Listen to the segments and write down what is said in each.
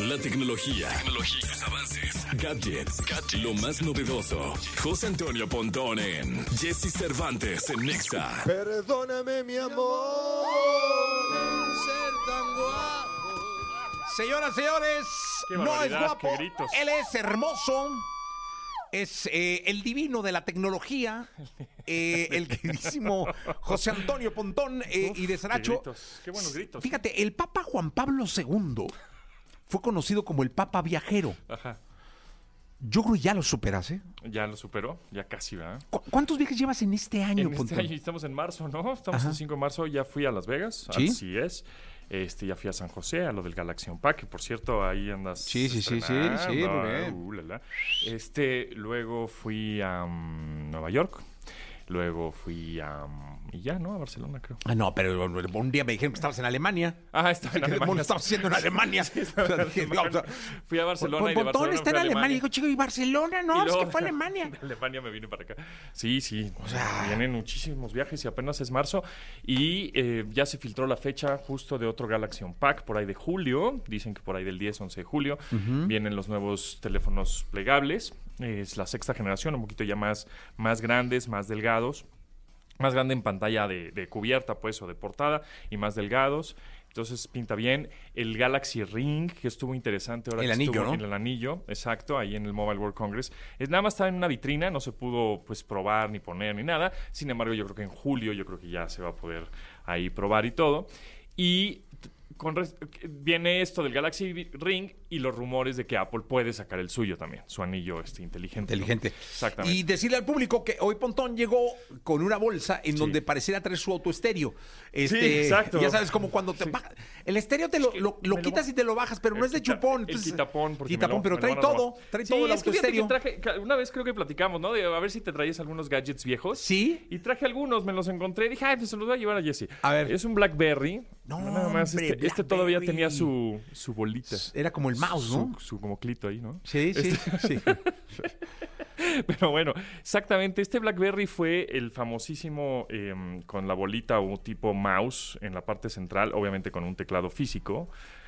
La tecnología, sus avances, gadgets, lo más novedoso. José Antonio Pontón en Jesse Cervantes en Nexa. Perdóname, mi amor, ser tan guapo. Señoras, señores, no es guapo, qué gritos. él es hermoso, es el divino de la tecnología, el queridísimo José Antonio Pontón y de Saracho. Qué buenos gritos. Fíjate, el Papa Juan Pablo II fue conocido como el Papa Viajero. Ajá. Yo creo que ya lo superas, ¿eh? Ya lo superó, ya casi, ¿verdad? ¿Cuántos viajes llevas en este año, En este Pontón? año estamos en marzo, ¿no? Estamos Ajá. el 5 de marzo, ya fui a Las Vegas, ¿Sí? así es. Ya fui a San José, a lo del Galaxy Unpack, que por cierto, ahí andas Sí, estrenando, muy bien. la. Luego fui a Nueva York, luego fui a... y ya, ¿no? A Barcelona, creo. Ah, no, pero un día me dijeron que estabas en Alemania. Ah, estaba en ¿Qué Alemania. demonios estabas haciendo en Alemania? Sí, estaba en Alemania. Fui a Barcelona y de Pontón Barcelona está en fui a Alemania. Y digo, chico, ¿y Barcelona? No, Y es luego, que fue a Alemania. De Alemania me vine para acá. Sí, O sea, vienen muchísimos viajes y apenas es marzo. Y ya se filtró la fecha justo de otro Galaxy Unpack por ahí de julio. Dicen que por ahí del 10, 11 de julio vienen los nuevos teléfonos plegables. Es la sexta generación, un poquito ya más grandes, más delgados. Más grande en pantalla de cubierta, pues, o de portada, y más delgados. Entonces, pinta bien. El Galaxy Ring, que estuvo interesante. Ahora El que anillo, estuvo ¿no? en el anillo, exacto, ahí en el Mobile World Congress. Nada más estaba en una vitrina, no se pudo, pues, probar, ni poner, ni nada. Sin embargo, yo creo que en julio, yo creo que ya se va a poder ahí probar y todo. Y viene esto del Galaxy Ring y los rumores de que Apple puede sacar el suyo también, su anillo inteligente. ¿no? Inteligente. Exactamente. Y decirle al público que hoy Pontón llegó con una bolsa en donde pareciera traer su autoestéreo. exacto. Ya sabes, como cuando te baja. El estéreo te lo quitas y te lo bajas, pero no es de chupón. El Entonces, quitapón. Porque quitapón, pero me trae lo van a todo. robar. Trae todo el es que fíjate autoestéreo. que traje, una vez creo que platicamos, ¿no? De a ver si te traías algunos gadgets viejos. ¿Sí? Y traje algunos, me los encontré. Dije, pues se los voy a llevar a Jesse. A ver. Es un BlackBerry. No, nada más. hombre, Este todavía BlackBerry. tenía su bolita. Era como el mouse, ¿no? Su como clito ahí, ¿no? Sí. Pero bueno, exactamente. Este BlackBerry fue el famosísimo con la bolita o tipo mouse en la parte central, obviamente con un teclado físico.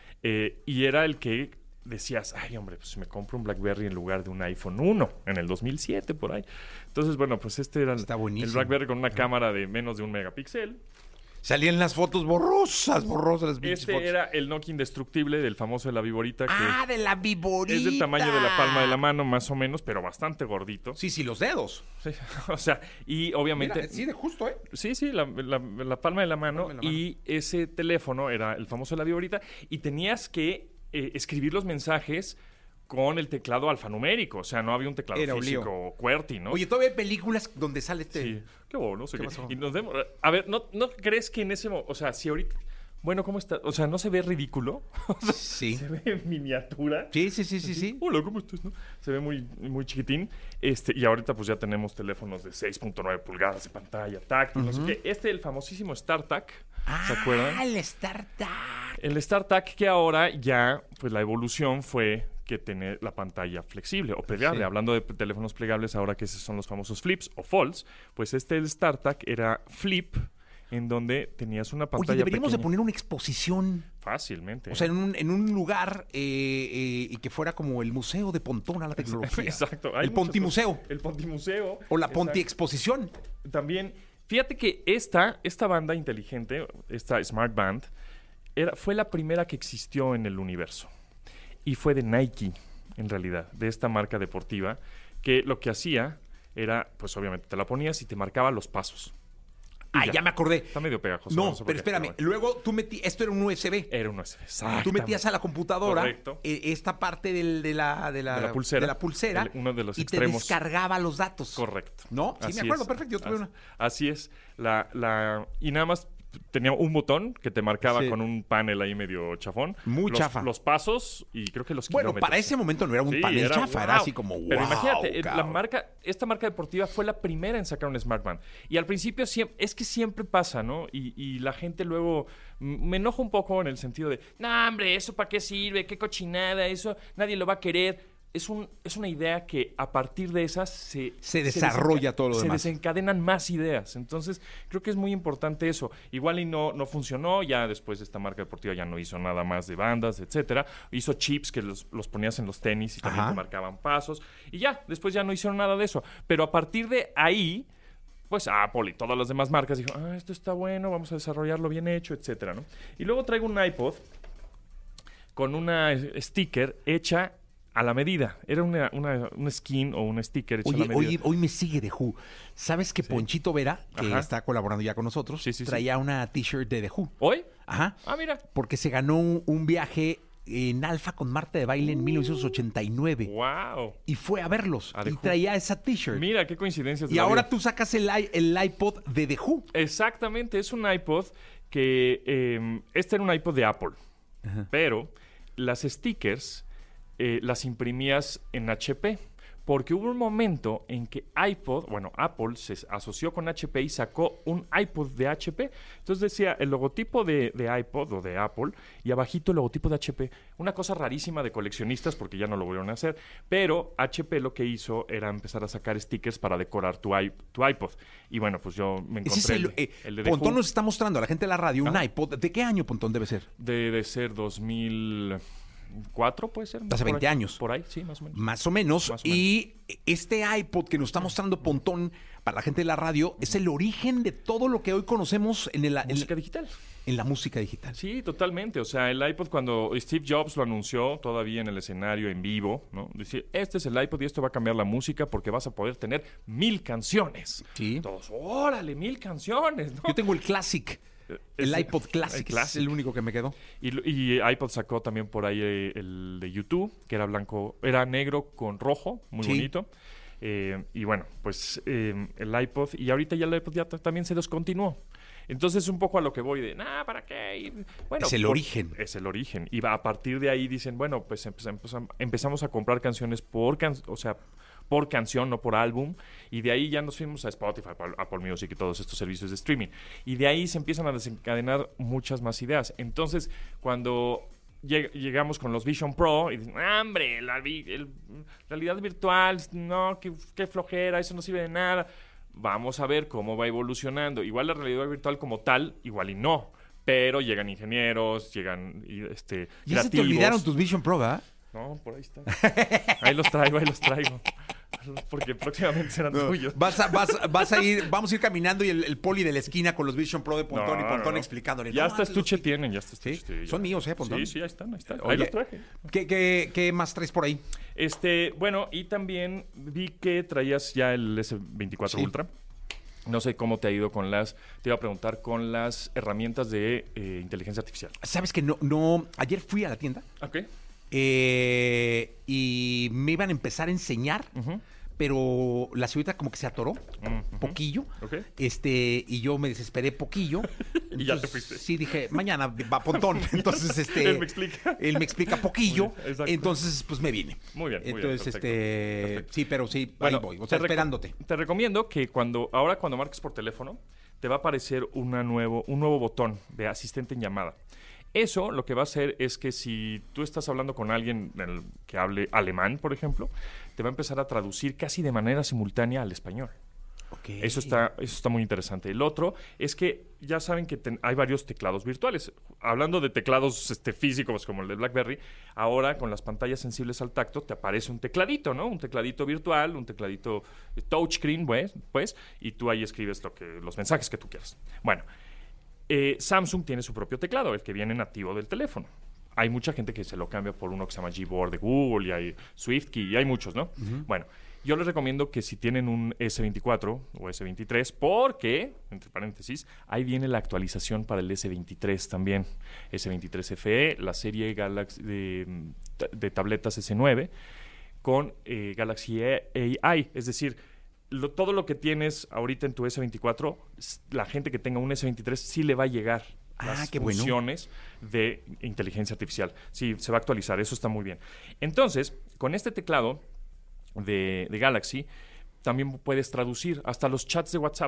Y era el que decías, ay, hombre, pues me compro un BlackBerry en lugar de un iPhone 1 en el 2007, por ahí. Entonces, bueno, pues este era Está el buenísimo. BlackBerry con una cámara de menos de 1 megapíxel. Salían las fotos borrosas las pinches Este fotos. era el Nokia indestructible del famoso de la Viborita, que Ah, de la viborita. es del tamaño de la palma de la mano, más o menos, pero bastante gordito. Sí, los dedos. Sí, o sea, y obviamente... Mira, sí, de justo, ¿eh? Sí, la palma de la mano. Palma de la mano. Y ese teléfono era el famoso de la viborita. Y tenías que escribir los mensajes con el teclado alfanumérico. O sea, no había un teclado Era un físico lío. o QWERTY, ¿no? Oye, todavía hay películas donde sale este... Sí. Qué bueno, no sé ¿Qué qué. pasó? Y a ver, ¿no crees que en ese momento... O sea, si ahorita... Bueno, ¿cómo está? O sea, ¿no se ve ridículo? O sea, Sí. se ve en miniatura. Sí. Hola, ¿cómo estás? ¿No? Se ve muy, muy chiquitín. Y ahorita pues ya tenemos teléfonos de 6.9 pulgadas de pantalla táctil, no sé qué. El famosísimo StarTAC, ¿se acuerdan? Ah, el StarTAC. El StarTAC que ahora ya, pues la evolución fue que tener la pantalla flexible o plegable. Sí. Hablando de teléfonos plegables, ahora que esos son los famosos flips o folds, pues el StarTAC era flip, en donde tenías una pantalla Oye, deberíamos de pequeña. poner una exposición. Fácilmente. O sea, en un lugar y que fuera como el museo de Pontón a la tecnología. Exacto. El muchas Pontimuseo. cosas. El Pontimuseo. O la Exacto. Ponti Exposición. También, fíjate que esta banda inteligente, esta Smart Band, fue la primera que existió en el universo. Y fue de Nike, en realidad, de esta marca deportiva, que lo que hacía era, pues obviamente te la ponías y te marcaba los pasos. Ah, ya me acordé. Está medio pegajoso. No, sé por pero qué, espérame. bueno. Luego tú esto era un USB. Era un USB. Tú metías a la computadora Correcto. Esta parte de la pulsera. de la pulsera Uno de los y extremos. te descargaba los datos. Correcto. ¿No? Sí, Así me acuerdo, es. perfecto. Yo tuve una. Así es. Y nada más tenía un botón que te marcaba Sí. con un panel ahí medio chafón. Muy chafa. Los pasos y creo que los Bueno, kilómetros. para ese momento no era un Sí, panel chafa, era wow. así como wow. Pero imagínate, cabrón. esta marca deportiva fue la primera en sacar un Smart Band. Y al principio es que siempre pasa, ¿no? Y la gente luego me enoja un poco en el sentido de, no, hombre, ¿eso para qué sirve? ¿Qué cochinada? Eso nadie lo va a querer. es una idea que a partir de esas se desarrolla todo lo demás. Se desencadenan más ideas. Entonces, creo que es muy importante eso. Igual y no funcionó, ya después esta marca deportiva ya no hizo nada más de bandas, etcétera. Hizo chips que los ponías en los tenis y también te marcaban pasos. Y ya, después ya no hicieron nada de eso. Pero a partir de ahí, pues Apple y todas las demás marcas dijeron, esto está bueno, vamos a desarrollarlo bien hecho, etcétera, ¿no? Y luego traigo un iPod con una sticker hecha a la medida. Era una skin o un sticker hecho a la medida. Hoy me sigue The Who. ¿Sabes que Ponchito Vera, que está colaborando ya con nosotros, traía una t-shirt de The Who? ¿Hoy? Ajá. Mira. Porque se ganó un viaje en Alfa con Marta de Baile en 1989. ¡Wow! Y fue a verlos. Y traía esa t-shirt. Mira, qué coincidencia. Y ahora tú sacas el iPod de The Who. Exactamente. Es un iPod que... este era un iPod de Apple. Pero las stickers... las imprimías en HP, porque hubo un momento en que Apple se asoció con HP y sacó un iPod de HP. Entonces decía el logotipo de iPod o de Apple y abajito el logotipo de HP. Una cosa rarísima de coleccionistas porque ya no lo volvieron a hacer, pero HP lo que hizo era empezar a sacar stickers para decorar tu iPod. Y bueno, pues yo me encontré el de Pontón nos está mostrando a la gente de la radio un iPod. ¿De qué año, Pontón, debe ser? Debe ser 2004, puede ser. Hace 20 años. Por ahí, sí, más o menos. Más o menos. Y este iPod que nos está mostrando Pontón para la gente de la radio es el origen de todo lo que hoy conocemos en la música digital. En la música digital. Sí, totalmente. O sea, el iPod cuando Steve Jobs lo anunció todavía en el escenario en vivo, ¿no? Decía, este es el iPod y esto va a cambiar la música porque vas a poder tener 1000 canciones. Sí. Todos, órale, 1000 canciones, ¿no? Yo tengo el Classic. El iPod Classic, es el único que me quedó. Y iPod sacó también por ahí el de YouTube, que era era negro con rojo, muy bonito. Y bueno, pues el iPod, y ahorita ya el iPod ya también se descontinuó. Entonces un poco a lo que voy de, ¿para qué? Y, bueno, es el origen. Es el origen. Y a partir de ahí dicen, bueno, pues empezamos a comprar canciones por canción, no por álbum, y de ahí ya nos fuimos a Spotify, Apple Music y todos estos servicios de streaming. Y de ahí se empiezan a desencadenar muchas más ideas. Entonces, cuando llegamos con los Vision Pro y dicen, ¡hombre! Realidad virtual, no, qué flojera, eso no sirve de nada. Vamos a ver cómo va evolucionando. Igual la realidad virtual como tal, igual y no. Pero llegan ingenieros, llegan ¿Ya creativos. se te olvidaron tus Vision Pro, ¿verdad? No, por ahí están. Ahí los traigo. Porque próximamente serán tuyos. Vamos a ir caminando y el poli de la esquina con los Vision Pro de Pontón y Pontón explicándole. Ya hasta estuche tienen, ¿Sí? Son míos, Pontón. Sí, ahí están. Oye, ahí los traje. ¿Qué más traes por ahí? Bueno, y también vi que traías ya el S24 Ultra. No sé cómo te ha ido te iba a preguntar, con las herramientas de inteligencia artificial. ¿Sabes que no? Ayer fui a la tienda. Ok. Y me iban a empezar a enseñar, pero la señorita como que se atoró poquillo. Okay. Y yo me desesperé poquillo. Y ya te fuiste. Sí, dije, mañana va Pontón. Entonces, Él me explica. Él me explica poquillo. Exacto. Entonces, pues me vine. Muy bien. Entonces, perfecto. sí, pero sí, bueno, ahí voy. O sea, esperándote. Te recomiendo que cuando marques por teléfono, te va a aparecer un nuevo botón de asistente en llamada. Eso lo que va a hacer es que si tú estás hablando con alguien que hable alemán, por ejemplo, te va a empezar a traducir casi de manera simultánea al español. Okay. Eso está muy interesante. El otro es que ya saben que hay varios teclados virtuales. Hablando de teclados físicos como el de BlackBerry, ahora con las pantallas sensibles al tacto te aparece un tecladito, ¿no? Un tecladito virtual, un tecladito touchscreen, pues, y tú ahí escribes los mensajes que tú quieras. Bueno, Samsung tiene su propio teclado, el que viene nativo del teléfono. Hay mucha gente que se lo cambia por uno que se llama Gboard de Google, y hay SwiftKey, y hay muchos, ¿no? Bueno, yo les recomiendo que si tienen un S24 o S23, porque, entre paréntesis, ahí viene la actualización para el S23 también. S23 FE, la serie Galaxy de tabletas S9 con Galaxy AI, es decir, todo lo que tienes ahorita en tu S24, la gente que tenga un S23 sí le va a llegar las funciones de inteligencia artificial. Sí, se va a actualizar, eso está muy bien. Entonces, con este teclado de Galaxy, también puedes traducir hasta los chats de WhatsApp,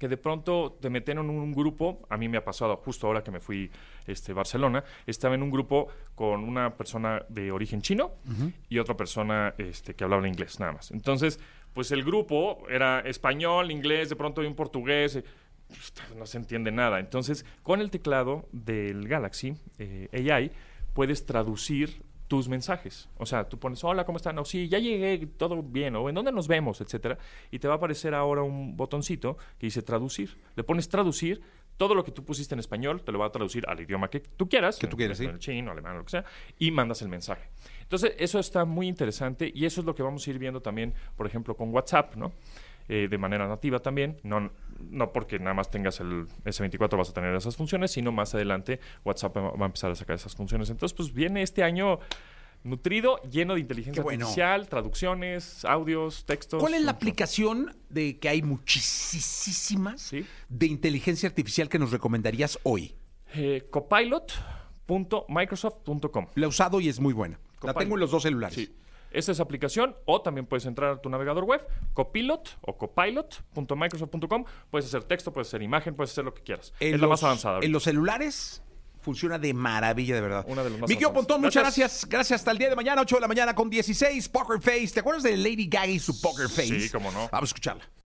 que de pronto te meten en un grupo. A mí me ha pasado justo ahora que me fui a Barcelona. Estaba en un grupo con una persona de origen chino y otra persona que hablaba inglés, nada más. Entonces, pues el grupo era español, inglés, de pronto hay un portugués. No se entiende nada. Entonces, con el teclado del Galaxy AI, puedes traducir tus mensajes. O sea, tú pones, hola, ¿cómo están? O sí, ya llegué, todo bien, o ¿en dónde nos vemos? Etcétera. Y te va a aparecer ahora un botoncito que dice traducir. Le pones traducir, todo lo que tú pusiste en español te lo va a traducir al idioma que tú quieras. Que tú quieras, sí. El chino, alemán, lo que sea, y mandas el mensaje. Entonces, eso está muy interesante y eso es lo que vamos a ir viendo también, por ejemplo, con WhatsApp, ¿no? De manera nativa también, no porque nada más tengas el S24 vas a tener esas funciones, sino más adelante WhatsApp va a empezar a sacar esas funciones. Entonces, pues viene este año nutrido, lleno de inteligencia artificial, traducciones, audios, textos. ¿Cuál es la aplicación de que hay muchísimas de inteligencia artificial que nos recomendarías hoy? Copilot.microsoft.com. La he usado y es muy buena. La tengo en los 2 celulares. Sí. Esta es aplicación, o también puedes entrar a tu navegador web, Copilot o copilot.microsoft.com. Puedes hacer texto, puedes hacer imagen, puedes hacer lo que quieras. Es la más avanzada. En los celulares funciona de maravilla, de verdad. Una de las más Miguel avanzadas. Pontón, muchas gracias. Gracias hasta el día de mañana, 8 de la mañana con 16, Poker Face. ¿Te acuerdas de Lady Gaga y su Poker Face? Sí, cómo no. Vamos a escucharla.